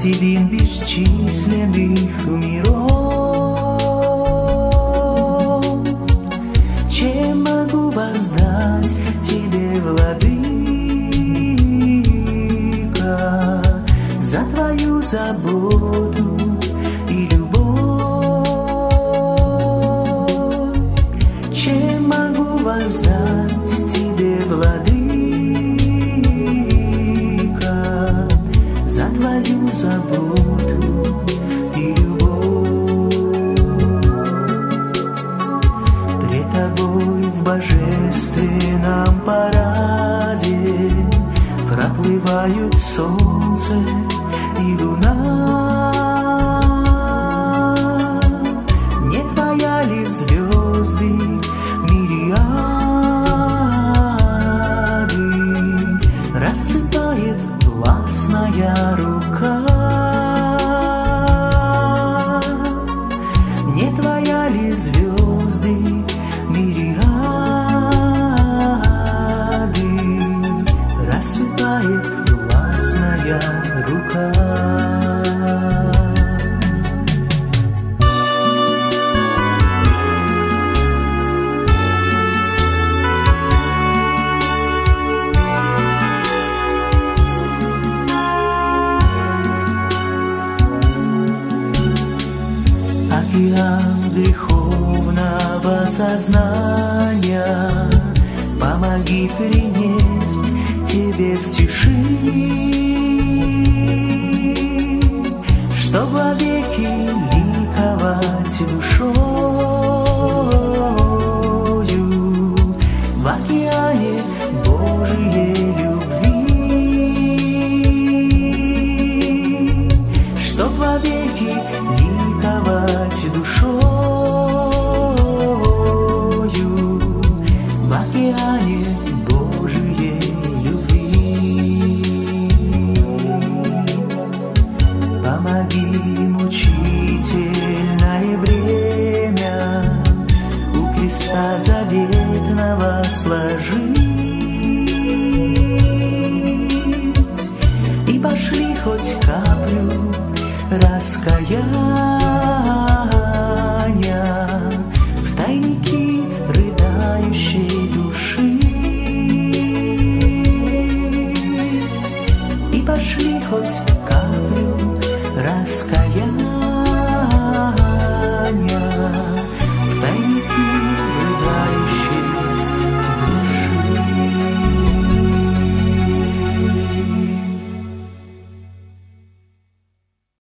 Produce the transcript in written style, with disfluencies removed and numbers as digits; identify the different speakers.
Speaker 1: властелин бесчисленных миров. Чем могу воздать тебе, владыка, за твою заботу и любовь? Чем могу воздать тебе, владыка, за твою заботу и любовь? Пред тобой в божественном параде проплывают солнце и луна. Не твоя ли звезды мириады рассыпает властная рука? Не твоя ли звезды мириады рассыпает властная рука? Океан греховного сознания помоги принесть тебе в тиши, чтоб вовеки ликовать душою в океане Божией любви, чтоб вовеки ликовать душою в океане Божией любви. Помоги мучительное бремя у креста заветного сложить, и пошли хоть каплю раскаяния